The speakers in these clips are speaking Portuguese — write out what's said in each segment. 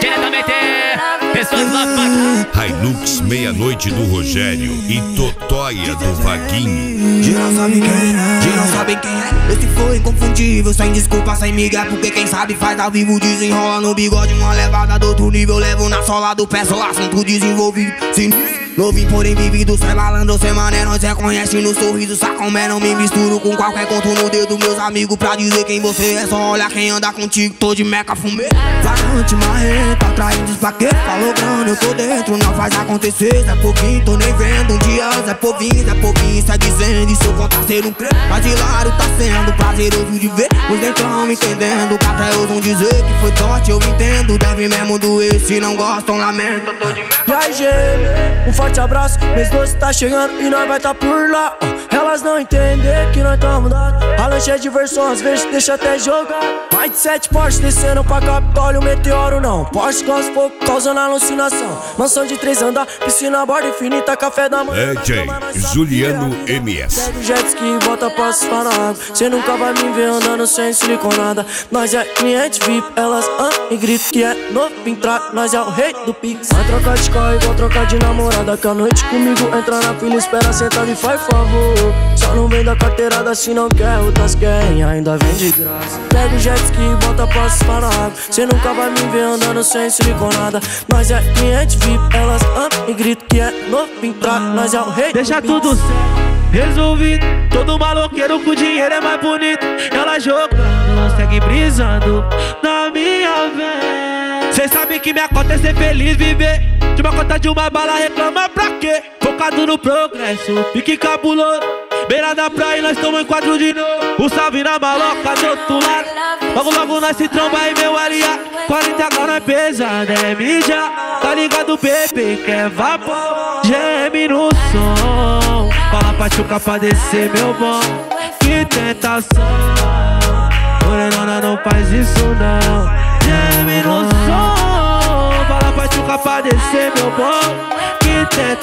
diretamente pessoas lá pra Hilux Meia-Noite do Rogério e Totóia do Vaguinho. Geral sabe quem é, geral sabe quem é. Esse foi inconfundível, sem desculpa, sem migué. Porque quem sabe faz ao vivo, desenrola no bigode. Uma levada do outro nível, levo na sola do pé. Só assunto desenvolvido, sinistro. Novinho, porém vivido, cê malandro, cê mané, nós reconhece no sorriso. Sacomé, não me misturo com qualquer conto no dedo. Meus amigos pra dizer quem você é, só olha quem anda contigo. Tô de meca, fumê. Vagante, marreta, atraindo pra quê? Falou grana, eu tô dentro, não faz acontecer. Zé Povinho, tô nem vendo, um dia Zé Povinho, sai dizendo. E se eu contar ser um crê, mas hilário tá sendo prazeroso de ver. Os dentrão entendendo, que até ousam dizer que foi sorte, eu entendo. Deve mesmo doer, se não gostam, lamento, eu tô de meca. E aí, gêmeo, um forte abraço, mês 12 tá chegando e nós vai tá por lá. Elas não entendem que nós tá mudado. A lanche é diversão, às vezes deixa até jogar. Mais de 7 Porsche descendo pra Capitólio, meteoro não. Porsche com aos poucos, causando alucinação. Mansão de 3 andar, piscina, borda infinita, café da manhã. DJ Juliano MS. Pega o jet ski e bota pra surfar na água. Cê nunca vai me ver andando sem siliconada. Nós é cliente VIP, elas e gritam que é novo entrar. Nós é o rei do Pix. Vai trocar de carro igual trocar de namorada. Que a noite comigo entra na fila, espera sentado e faz favor. Só não vem da carteirada se não quer, outras querem, ainda vem de graça. Pega o jet ski e bota pra surfar na água. Cê nunca vai me ver andando sem siliconada. Nós é cliente VIP, elas e gritam que é novo entrar. Nós é o rei. Deixa tudo certo, resolvido. Todo maloqueiro com dinheiro é mais bonito. Ela jogando, segue brisando na minha vez. Cês sabem que minha conta é ser feliz, viver de uma conta de uma bala, reclama pra quê? Focado no progresso, pique cabuloso. Beira da praia, nós tamo em quadro de novo. O salve na maloca do outro lado. Logo, logo nós se tromba aí, meu aliado. 40 graus é pesado, é mídia. Tá ligado, bebê, quer vapor. Geme no som. Fala pra chuca pra descer, meu bom. Que tentação. Morenona, não faz isso não. Geme no som. Fala pra chuca pra descer, meu bom. Que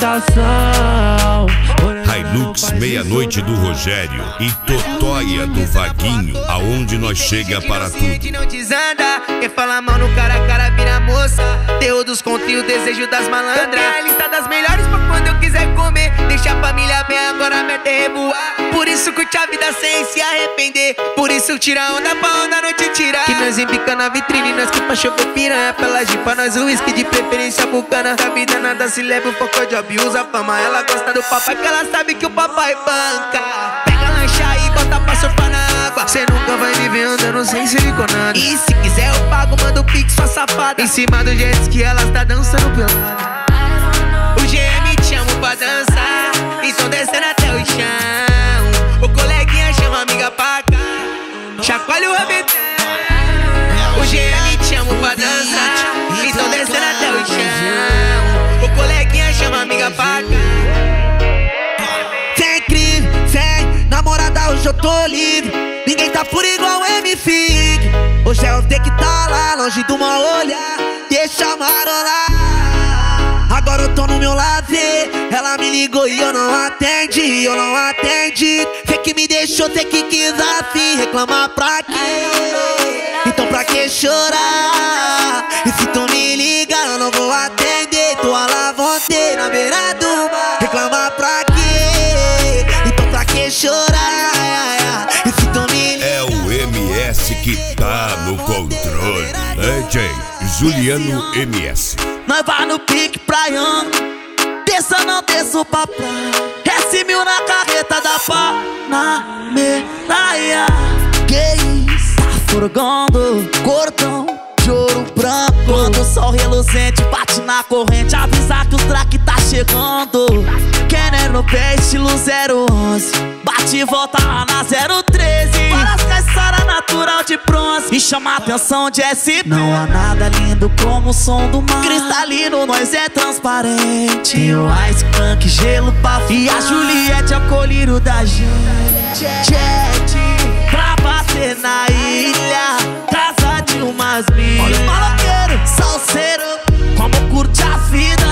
tentação. Hilux Meia-Noite do Rogério e Totóia do Vaguinho, aonde nós chega para tudo. Não desanda, quer falar mal no cara a cara vira moça. Terror dos contos e o desejo das malandras. A lista das melhores pra quando eu quiser comer. Deixa a família bem, agora mete revoar. Por isso curte a vida sem se arrepender. Por isso tira onda pra onda não te tirar. Que nós embica na vitrine, nós que pra chover piranha. Pela jipa, nós o whisky de preferência bucana. Da vida nada se leva, um pouco de abuso. A fama, ela gosta do papai, que ela sabe que o papai banca. Pega lancha aí, bota pra surfar na água. Cê nunca vai me ver andando sem siliconada. E se quiser eu pago, manda o pix, sua safada. Em cima do jet ski, elas tá dançando pelada. O GM te amo pra dançar, então descendo até o chão. O coleguinha chama a amiga pra cá, chacoalha o rabetão. O GM te amo pra dançar, então descendo até o chão. O coleguinha chama a amiga pra cá. Sem crise, sem namorada, hoje eu tô livre. Ninguém tá por igual M-Fig. Hoje é o ter que tá lá, longe do mal olhar. Deixa marolar. Agora eu tô no meu lazer. Ela me ligou e eu não atendi, eu não atendi. Cê que me deixou, cê que quis assim. Reclamar pra quê? Então pra que chorar? E se tu me liga, eu não vou atender. Tô a la vontade na beira do mar. Reclamar pra quê? Então pra que chorar? E se tu me liga, É o MS que tá no controle. DJ Juliano MS. Nós vai no pique praiano, desça não desço pra praia. S1000 na carreta da Panameraia. Que isso? Tá furgando, cordão de ouro branco. Quando o sol reluzente bate na corrente, avisa que o track tá chegando. Kenner no pé, estilo 011. Bate e volta lá na 013. Parece caçara natural de bronze. Me chama a atenção de SP. Não há nada lindo como o som do mar. Cristalino, nós é transparente. E o Ice Punk, gelo pra fumar. E a Juliette é o colírio da gente. Jet pra bater na ilha, casa de umas milhas. Olha o maloqueiro, salseiro, como curte a vida.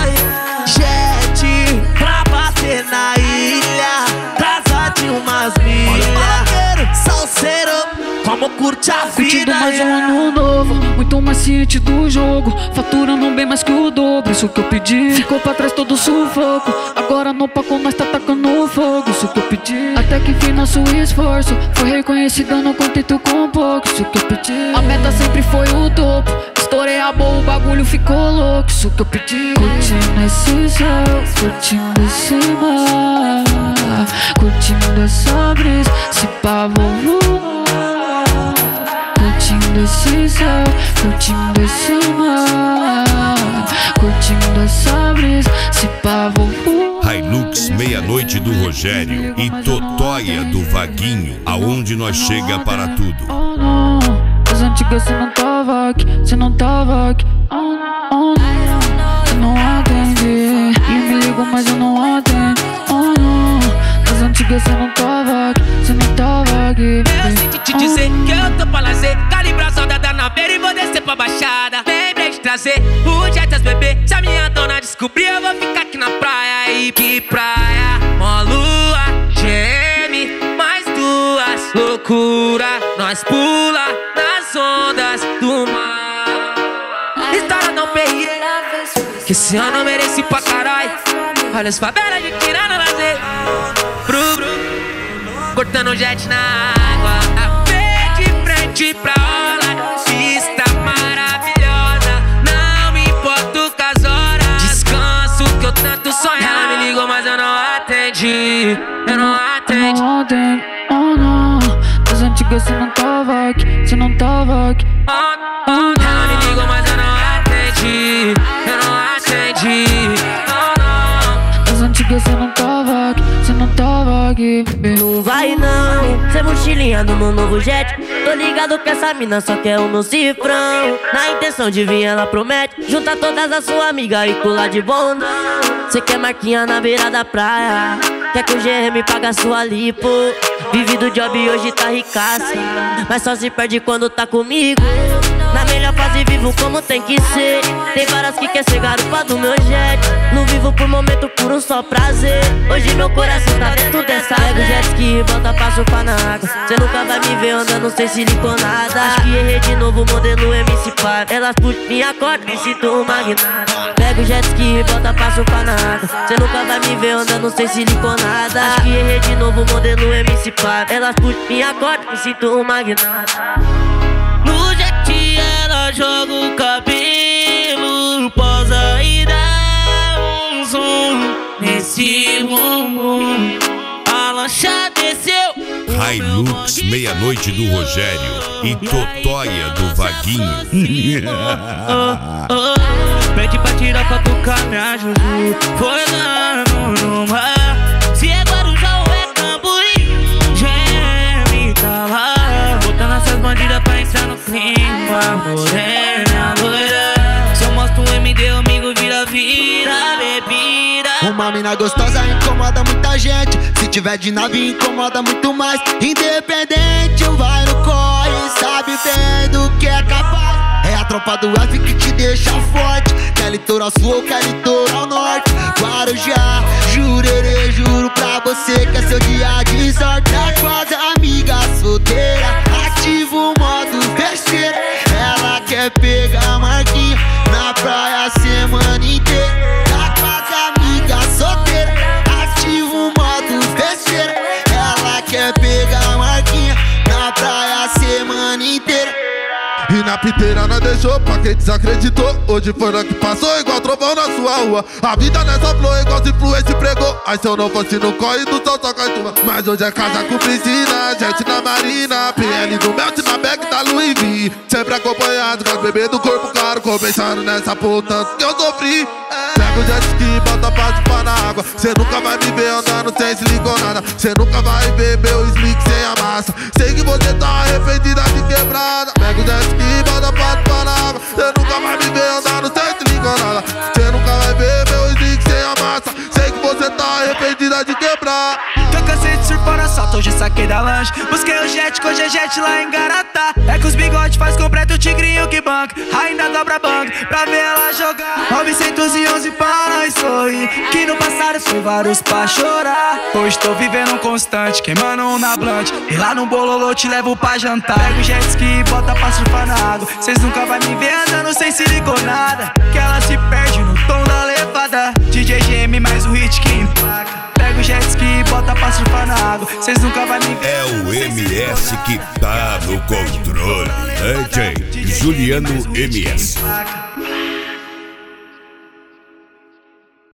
Jet pra bater na ilha, casa de umas milhas. Olha o maloqueiro, salseiro, como curte a vida. Curtindo mais um ano novo, muito tô mais ciente do jogo, faturando bem mais que o dobro, isso que eu pedi. Ficou pra trás todo o sufoco, agora no palco nós tá tacando fogo, isso que eu pedi. Até que enfim nosso esforço foi reconhecido, não contento com pouco, isso que eu pedi. A meta sempre foi o topo, estourei a boa, o bagulho ficou louco, isso que eu pedi. Curtindo esse céu, curtindo esse mar, curtindo essa brisa, se pá vou voar. Curtindo esse céu, curtindo esse mar, curtindo essa brisa, se pá vou voar. Hilux Meia-Noite do Rogério e Totóia do Vaguinho, aonde nós chega para tudo. Oh não, as antigas cê não tava aqui, cê não tava aqui. Oh não, eu não atendi. E me ligo mas eu não atendo. Oh não, as antigas cê não tava aqui, cê não tava aqui. Eu sinto te dizer que eu tô pra lazer, calibrar saudade na beira e vou descer pra baixada. Lembrei de trazer o Jetas bebê, se a minha dona descobrir eu vou ficar aqui na praia. E que praia, ó lua, geme, mais duas, loucura, nós pula nas ondas do mar. História não perri, que esse ano eu mereci pra caralho. Olha as favelas de tirando lazer, cortando jet na água, a ver de frente pra orla, vista maravilhosa, não me importo com as horas, descanso que eu tanto sonho. Ela me ligou mas eu não atendi, eu não atendi. Eu não atendo, oh não, as antigas cê não tava aqui, cê não tava aqui. Ela me ligou mas eu não atendi, eu não atendi. As antigas cê não tava aqui, cê não tava aqui. Não vai não, cê mochilinha no meu novo jet. Tô ligado que essa mina só quer o meu cifrão. Na intenção de vir ela promete juntar todas as suas amigas e pular de bondão. Cê quer marquinha na beira da praia, quer que o GM paga sua lipo. Vive do job e hoje tá ricaça, mas só se perde quando tá comigo. Na melhor fase vivo como tem que ser. Tem várias que quer ser garupa do meu jet. Não vivo por momento, por um só prazer. Hoje meu coração tá dentro dessa água. Pega o jet ski e bota pra surfar na água. Cê nunca vai me ver andando sem siliconada. Acho que errei de novo, modelo MC Par. Elas puxam minha corda, me sinto um magnata. Pega o jet ski e bota pra surfar na água. Cê nunca vai me ver andando sem siliconada. Acho que errei de novo, modelo MC Par. Elas puxam minha corda, me sinto um magnata. No jet ela joga o cabelo, posa e dá um zoom nesse bumbum. A lancha desceu. Hilux Meia-Noite do Rogério e Totóia do Vaguinho. Pede pra tirar foto com a minha Juju, foi dando no mar. Se é Guarujá ou é Cambuí, GM tá lá, botando essas bandidas pra entrar no clima. Morena, loira, se eu mostro o MD, o amigo vira bebida. Uma mina gostosa incomoda muita gente, se tiver de nave incomoda muito mais. Independente, vai no corre, sabe bem do que é capaz. É a tropa do F que te deixa forte, quer litoral sul ou quer litoral norte. Guarujá, jurerê, juro pra você que é seu dia de sorte. É quase amiga solteira, ativa o modo besteira. Ela quer pegar a marquinha na praia a semana inteira. É quase amiga solteira, ativa o modo besteira. Ela quer pegar a marquinha na praia a semana inteira. E na piteira nós deixou pra quem desacreditou. Hoje foi nós que passou igual trovão na sua rua. A vida nessa flor igual se influência pregou. Aí se eu não fosse no corre do sol só cai tua. Mas hoje é casa com piscina, gente na marina, PL do Melt na bag da Louis V. Sempre acompanhado com as bebês do corpo caro, começando nessa puta que eu sofri. Pega o jet ski e bota pra chupar na água. Cê nunca vai me ver andando sem siliconada. Cê nunca vai ver meu slick sem a massa. Sei que você tá arrependida de quebrada. Pega o jet ski e bota pra chupar na água. Cê nunca vai me ver andando sem siliconada. Cê nunca vai ver meu slick sem a massa. Sei que você tá arrependida de quebrar. Que eu cansei de surfar na assalto, hoje saquei da lanche. Busquei o jet, hoje é jet lá em Garatá. É que os bigode faz completo o tigrinho que banca. Ainda dobra banca pra ver ela jogar. 911 para nós sorrir, que no passado foi vários pra chorar. Hoje tô vivendo um constante, queimando um na blunt. E lá no bololô te levo pra jantar. Pega o jet ski e bota pra surfar na água. Cês nunca vai me ver andando sem se ligonada, que ela se perde no tom da levada. DJ GM mais o hit que empaca. Pega o jet ski e bota pra surfar na água. Cês nunca vai me ver. É o MS que tá no controle. DJ Juliano MS.